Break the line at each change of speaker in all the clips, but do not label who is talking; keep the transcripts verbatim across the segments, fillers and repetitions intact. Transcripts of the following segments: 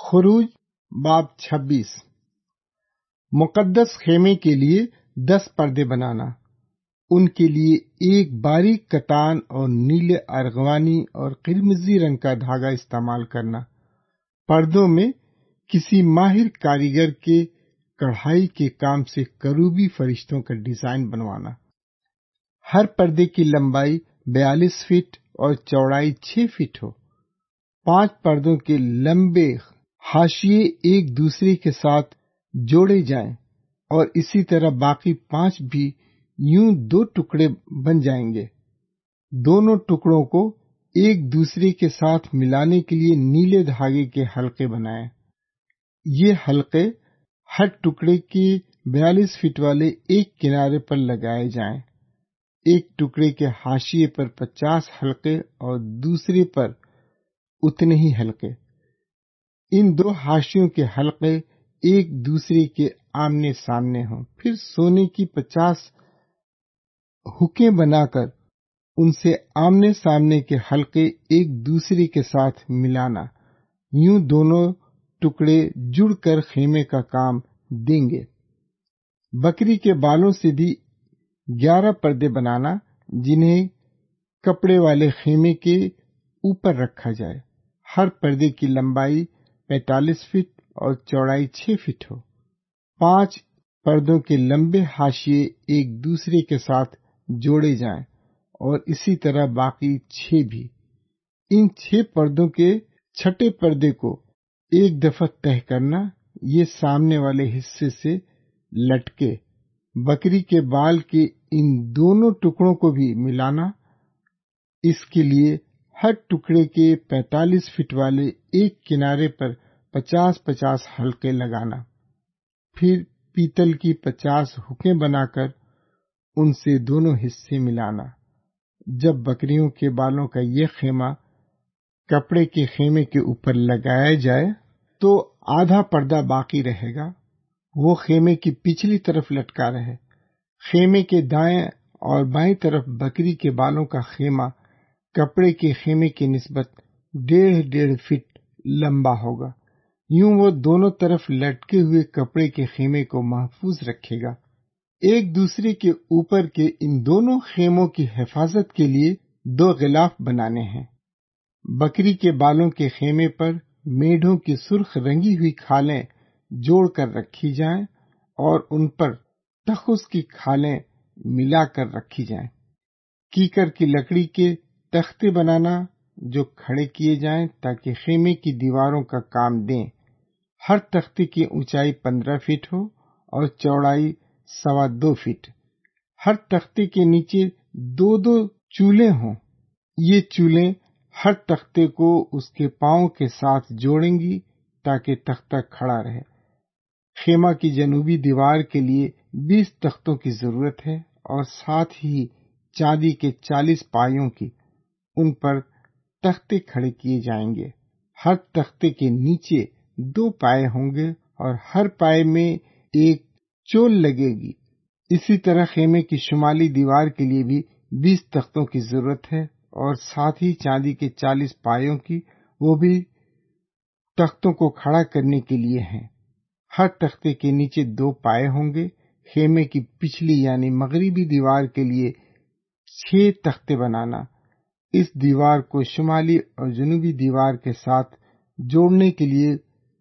خروج باب چھبیس۔ مقدس خیمے کے لیے دس پردے بنانا، ان کے لیے ایک باریک کتان اور نیلے ارغوانی اور قرمزی رنگ کا دھاگا استعمال کرنا۔ پردوں میں کسی ماہر کاریگر کے کڑھائی کے کام سے کروبی فرشتوں کا ڈیزائن بنوانا۔ ہر پردے کی لمبائی بیالیس فٹ اور چوڑائی چھ فٹ ہو۔ پانچ پردوں کے لمبے حاشیے ایک دوسرے کے ساتھ جوڑے جائیں اور اسی طرح باقی پانچ بھی یوں دو ٹکڑے بن جائیں گے۔ دونوں ٹکڑوں کو ایک دوسرے کے ساتھ ملانے کے لیے نیلے دھاگے کے حلقے بنائیں۔ یہ حلقے ہر ٹکڑے کے بیالیس فٹ والے ایک کنارے پر لگائے جائیں۔ ایک ٹکڑے کے حاشیے پر پچاس حلقے اور دوسرے پر اتنے ہی حلقے۔ ان دو حاشیوں کے حلقے ایک دوسرے کے آمنے سامنے ہوں۔ پھر سونے کی پچاس ہکیں بنا کر ان سے آمنے سامنے کے حلقے ایک دوسرے کے ساتھ ملانا۔ یوں دونوں ٹکڑے جڑ کر خیمے کا کام دیں گے۔ بکری کے بالوں سے بھی گیارہ پردے بنانا، جنہیں کپڑے والے خیمے کے اوپر رکھا جائے۔ ہر پردے کی لمبائی پینتالیس فٹ اور چوڑائی چھ فٹ ہو۔ پانچ پردوں کے لمبے حاشیے ایک دوسرے کے ساتھ جوڑے جائیں اور اسی طرح باقی چھ بھی۔ ان چھ پردوں کے چھٹے پردے کو ایک دفعہ تہہ کرنا، یہ سامنے والے حصے سے لٹکے۔ بکری کے بال کے ان دونوں ٹکڑوں کو بھی ملانا۔ اس کے لیے ہر ٹکڑے کے پینتالیس فٹ والے ایک کنارے پر پچاس پچاس حلقے لگانا۔ پھر پیتل کی پچاس ہکیں بنا کر ان سے دونوں حصے ملانا۔ جب بکریوں کے بالوں کا یہ خیمہ کپڑے کے خیمے کے اوپر لگایا جائے تو آدھا پردہ باقی رہے گا، وہ خیمے کی پچھلی طرف لٹکا رہے۔ خیمے کے دائیں اور بائیں طرف بکری کے بالوں کا خیمہ کپڑے کے خیمے کی نسبت ڈیڑھ ڈیڑھ فٹ لمبا ہوگا۔ یوں وہ دونوں طرف لٹکے ہوئے کپڑے کے خیمے کو محفوظ رکھے گا۔ ایک دوسرے کے اوپر کے ان دونوں خیموں کی حفاظت کے لیے دو غلاف بنانے ہیں۔ بکری کے بالوں کے خیمے پر میڑھوں کی سرخ رنگی ہوئی کھالیں جوڑ کر رکھی جائیں اور ان پر تخس کی کھالیں ملا کر رکھی جائیں۔ کیکر کی لکڑی کے تختے بنانا جو کھڑے کیے جائیں تاکہ خیمے کی دیواروں کا کام دیں۔ ہر تختے کی اونچائی پندرہ فٹ ہو اور چوڑائی سوا دو فٹ۔ ہر تختے کے نیچے دو دو چولے ہوں۔ یہ چولے ہر تختے کو اس کے پاؤں کے ساتھ جوڑیں گی تاکہ تختہ کھڑا رہے۔ خیمہ کی جنوبی دیوار کے لیے بیس تختوں کی ضرورت ہے اور ساتھ ہی چاندی کے چالیس پایوں کی۔ ان پر تختے کھڑے کیے جائیں گے۔ ہر تختے کے نیچے دو پائے ہوں گے اور ہر پائے میں ایک چول لگے گی۔ اسی طرح خیمے کی شمالی دیوار کے لیے بھی بیس تختوں کی ضرورت ہے اور ساتھ ہی چاندی کے چالیس پایوں کی، وہ بھی تختوں کو کھڑا کرنے کے لیے ہیں۔ ہر تختے کے نیچے دو پائے ہوں گے۔ خیمے کی پچھلی یعنی مغربی دیوار کے لیے چھ تختے بنانا۔ اس دیوار کو شمالی اور جنوبی دیوار کے ساتھ جوڑنے کے لیے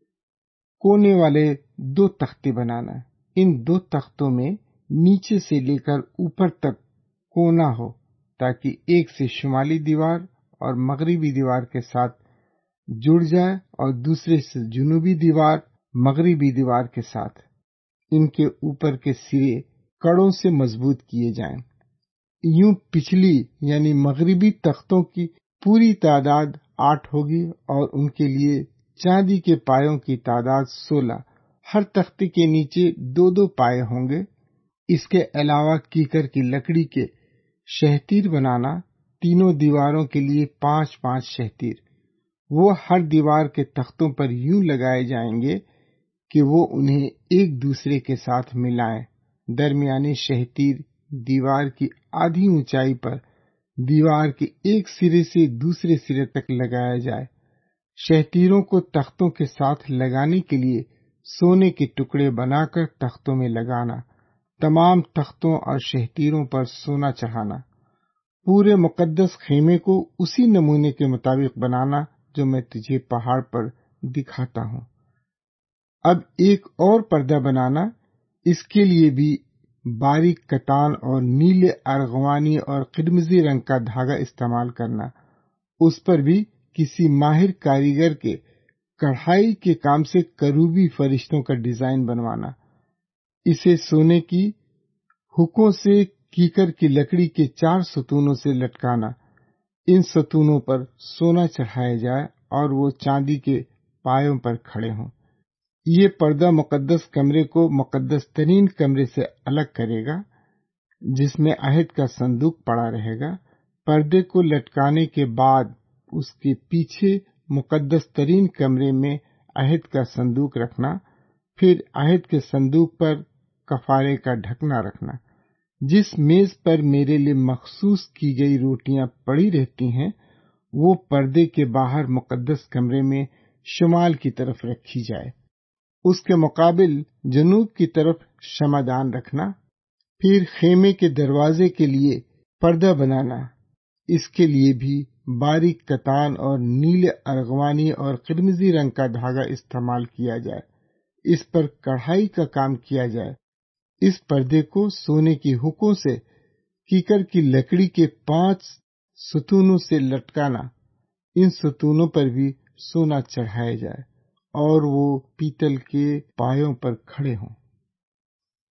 کونے والے دو تختے بنانا۔ ان دو تختوں میں نیچے سے لے کر اوپر تک کونا ہو تاکہ ایک سے شمالی دیوار اور مغربی دیوار کے ساتھ جڑ جائے اور دوسرے سے جنوبی دیوار مغربی دیوار کے ساتھ۔ ان کے اوپر کے سرے کڑوں سے مضبوط کیے جائیں۔ یوں پچھلی یعنی مغربی تختوں کی پوری تعداد آٹھ ہوگی اور ان کے لیے چاندی کے پایوں کی تعداد سولہ۔ ہر تختے کے نیچے دو دو پائے ہوں گے۔ اس کے علاوہ کیکر کی لکڑی کے شہتیر بنانا، تینوں دیواروں کے لیے پانچ پانچ شہتیر۔ وہ ہر دیوار کے تختوں پر یوں لگائے جائیں گے کہ وہ انہیں ایک دوسرے کے ساتھ ملائیں۔ درمیانی شہتیر دیوار کی آدھی اونچائی پر دیوار کے ایک سرے سے دوسرے سرے تک لگایا جائے۔ شہتیروں کو تختوں کے ساتھ لگانے کے لیے سونے کے ٹکڑے بنا کر تختوں میں لگانا، تمام تختوں اور شہتیروں پر سونا چڑھانا، پورے مقدس خیمے کو اسی نمونے کے مطابق بنانا جو میں تجھے پہاڑ پر دکھاتا ہوں۔ اب ایک اور پردہ بنانا، اس کے لیے بھی باریک کتان اور نیلے ارغوانی اور قرمزی رنگ کا دھاگا استعمال کرنا، اس پر بھی کسی ماہر کاریگر کے کڑھائی کے کام سے کروبی فرشتوں کا ڈیزائن بنوانا، اسے سونے کی ہکوں سے کیکر کی لکڑی کے چار ستونوں سے لٹکانا، ان ستونوں پر سونا چڑھایا جائے اور وہ چاندی کے پایوں پر کھڑے ہوں۔ یہ پردہ مقدس کمرے کو مقدس ترین کمرے سے الگ کرے گا، جس میں عہد کا صندوق پڑا رہے گا۔ پردے کو لٹکانے کے بعد اس کے پیچھے مقدس ترین کمرے میں عہد کا صندوق رکھنا، پھر عہد کے صندوق پر کفارے کا ڈھکنا رکھنا۔ جس میز پر میرے لیے مخصوص کی گئی روٹیاں پڑی رہتی ہیں، وہ پردے کے باہر مقدس کمرے میں شمال کی طرف رکھی جائے۔ اس کے مقابل جنوب کی طرف شمعدان رکھنا۔ پھر خیمے کے دروازے کے لیے پردہ بنانا، اس کے لیے بھی باریک کتان اور نیلے ارغوانی اور قرمزی رنگ کا دھاگا استعمال کیا جائے، اس پر کڑھائی کا کام کیا جائے۔ اس پردے کو سونے کی ہکوں سے کیکر کی لکڑی کے پانچ ستونوں سے لٹکانا، ان ستونوں پر بھی سونا چڑھایا جائے اور وہ پیتل کے پایوں پر کھڑے ہوں۔